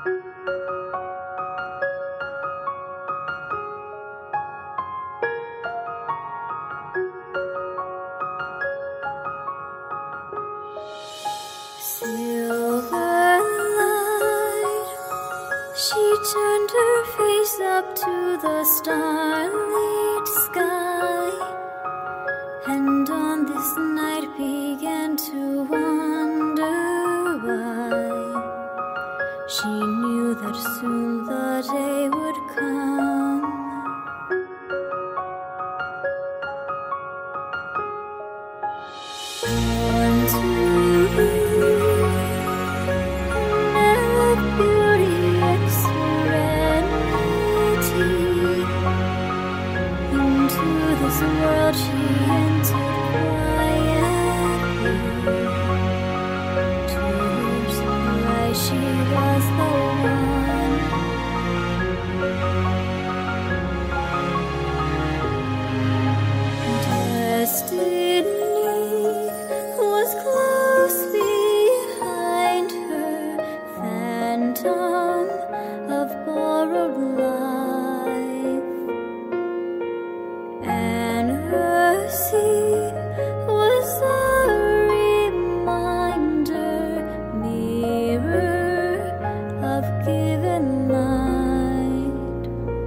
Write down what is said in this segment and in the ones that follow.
Silver light, she turned her face up to the starlit sky, and on this night began to wonder why. She knew that soon the day would come. Born to beauty and serenity, into this world she entered quietly. To her surprise, she was the one. Destiny was close behind her, phantom of borrowed life, and her sea was a reminder, mirror of given light.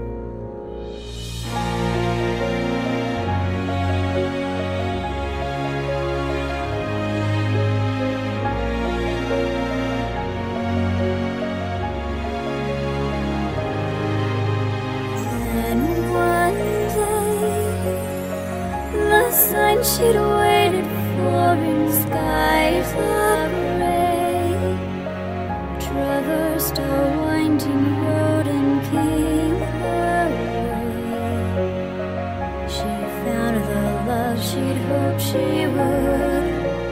And one day, the sign she'd waited for in skies of gray traversed a winding road and came her way. She found the love she'd hoped she would.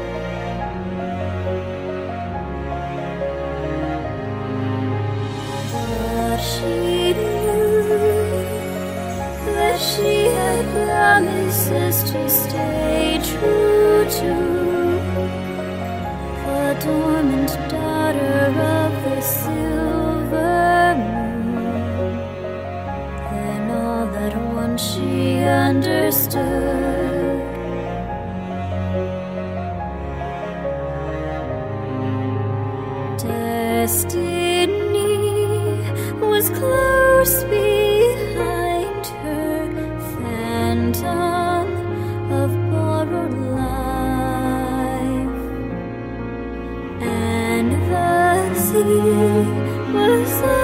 But she knew that she had promises to stay true to, the dormant daughter of the silver moon. Then all at once she understood. Destiny was close behind her, phantom of borrowed life, and the sea was